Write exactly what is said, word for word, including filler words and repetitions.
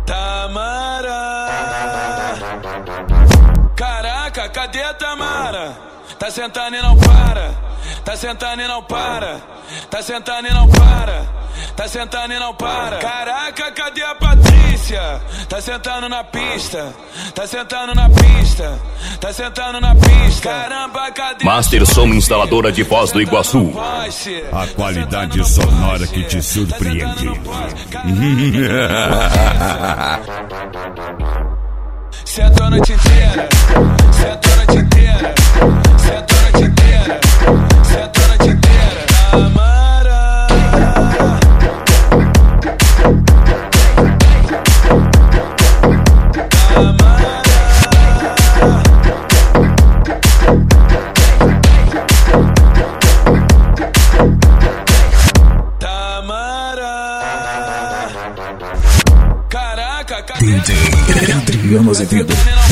Tamara. Caraca, cadê a Tamara? Tá sentando e não para. Tá sentando e não para. Tá sentando e não para. Tá sentando e não para. Caraca, cadê a Patrícia? Tá sentando na pista. Tá sentando na pista. Tá sentando na pista. Caramba, cadê Master Som, instaladora de Foz do Iguaçu. A qualidade sonora que te surpreende. Senta a noite inteira. Senta a noite inteira. Senta a noite inteira. Senta a noite inteira. Tamara. D J Adriano Azevedo.